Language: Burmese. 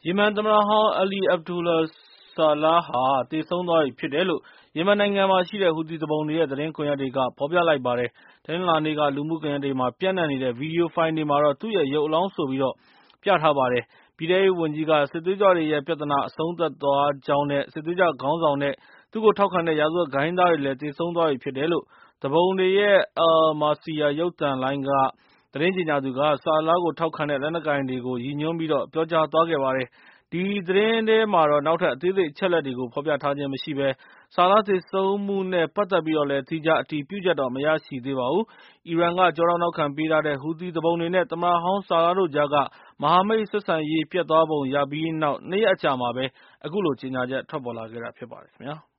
ယီမန်သမ္မတဟောင်း Ali Abdullah Saleh ဟာ သေဆုံးသွားပြီဖြစ်တယ်လို့ ယီမန်နိုင်ငံမှာရှိတဲ့ ဟူသီသူပုန်တွေရဲ့ သတင်းကွန်ရက်တွေက ဖော်ပြလိုက်ပါတယ်။ တနင်္လာနေ့က လူမှုကွန်ရက်တွေမှာ ပျံ့နှံ့နေတဲ့ ဗီဒီယိုဖိုင်တွေမှာတော့ သူ့ရဲ့ ရုပ်အလောင်းဆိုပြီး ပြထားပါတယ်။ ပြည်ထဲရေးဝန်ကြီးက စစ်သွေးကြွတွေရဲ့ ပြဿနာ အဆုံးသတ်သွားကြောင်းနဲ့ စစ်သွေးကြွခေါင်းဆောင်နဲ့ သူ့ကိုထောက်ခံတဲ့ ရာဇဝတ်ဂိုဏ်းသားတွေလည်း သေဆုံးသွားပြီဖြစ်တယ်လို့ သူပုန်တွေရဲ့ Al-Masirah ရုပ်သံလိုင်းက သတင်းကြေညာသူက Salah ကိုထောက်ခံတဲ့ လက်နက်ကိုင်တွေကို ရည်ညွှန်းပြီး ပြောကြားသွားခဲ့ပါတယ်။ ဒီသတင်းထဲမှာတော့ နောက်ထပ် အသေးစိတ်အချက်အလက်တွေကို ဖော်ပြထားခြင်းမရှိဘဲ Salah သေဆုံးမှုနဲ့ ပတ်သက်ပြီး သီးခြားအတည်ပြုချက်တော့ မရရှိသေးပါဘူး။ အီရန်က ကျောထောက်နောက်ခံပေးထားတဲ့ ဟူသီသူပုန်တွေနဲ့ သမ္မတဟောင်း Salah တို့ကြားက မဟာမိတ်ဆက်ဆံရေး ပျက်သွားပုံရပြီးနောက် ၂ ရက်အကြာမှာပဲ အခုလို ကြေညာချက် ထွက်ပေါ်လာခဲ့တာဖြစ်ပါတယ်ခင်ဗျာ။